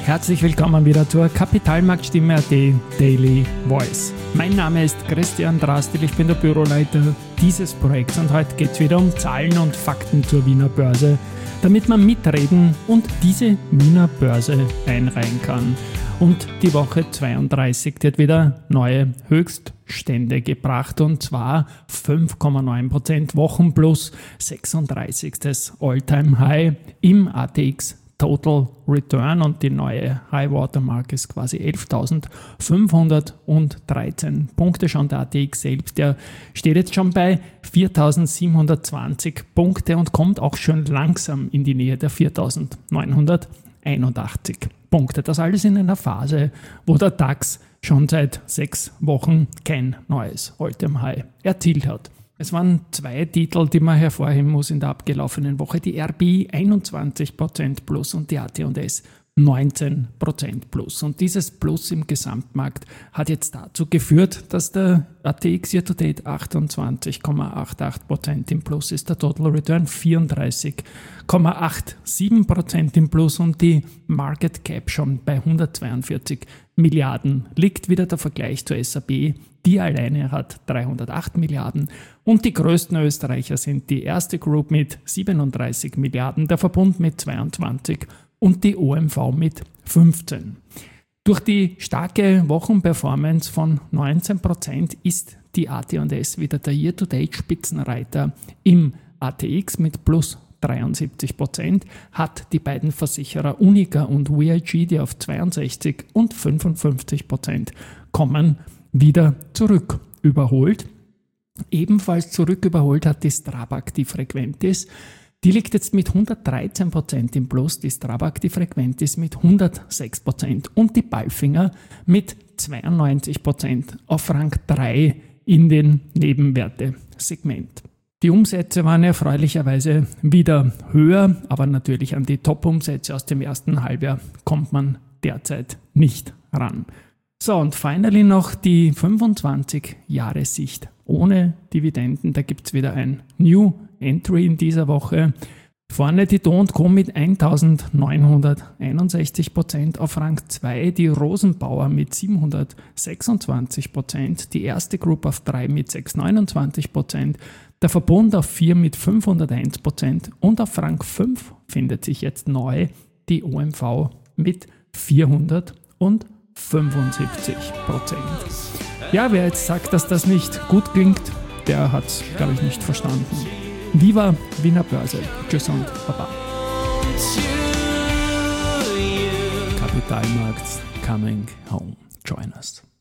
Herzlich willkommen wieder zur Kapitalmarktstimme.at Daily Voice. Mein Name ist Christian Drastil, ich bin der Büroleiter dieses Projekts und heute geht es wieder um Zahlen und Fakten zur Wiener Börse, damit man mitreden und diese Wiener Börse einreihen kann. Und die Woche 32 hat wieder neue Höchststände gebracht und zwar 5,9% Wochenplus, 36. All-Time High im ATX Total Return und die neue High Watermark ist quasi 11.513 Punkte. Schon der ATX selbst, der steht jetzt schon bei 4.720 Punkte und kommt auch schon langsam in die Nähe der 4.981 Punkte. Das alles in einer Phase, wo der DAX schon seit 6 Wochen kein neues All-Time High erzielt hat. Es waren 2 Titel, die man hervorheben muss in der abgelaufenen Woche. Die RBI 21% plus und die AT&S 19% plus. Und dieses Plus im Gesamtmarkt hat jetzt dazu geführt, dass der ATX Year-to-Date 28,88% im Plus ist, der Total Return 34,87% im Plus und die Market Cap schon bei 142 Milliarden liegt. Wieder der Vergleich zur SAP, die alleine hat 308 Milliarden und die größten Österreicher sind die Erste Group mit 37 Milliarden, der Verbund mit 22 und die OMV mit 15. Durch die starke Wochenperformance von 19% ist die AT&S wieder der Year-to-Date-Spitzenreiter im ATX mit plus 73%, hat die beiden Versicherer Unica und VIG, die auf 62 und 55% kommen, wieder zurück überholt. Ebenfalls zurück überholt hat die Strabag die Frequentis. Die liegt jetzt mit 113% im Plus, die Strabag die Frequentis mit 106% und die Palfinger mit 92% auf Rang 3 in den Nebenwerte-Segment. Die Umsätze waren erfreulicherweise wieder höher, aber natürlich an die Top-Umsätze aus dem ersten Halbjahr kommt man derzeit nicht ran. So, und finally noch die 25-Jahre-Sicht ohne Dividenden. Da gibt es wieder ein New Entry in dieser Woche. Vorne die Do & Co mit 1961%, auf Rang 2 die Rosenbauer mit 726%, die Erste Group auf 3 mit 629%, der Verbund auf 4 mit 501% und auf Rang 5 findet sich jetzt neu die OMV mit 475%. Ja, wer jetzt sagt, dass das nicht gut klingt, der hat es, glaube ich, nicht verstanden. Viva Wiener Börse. Tschüss und Baba. Kapitalmarkts coming home. Join us.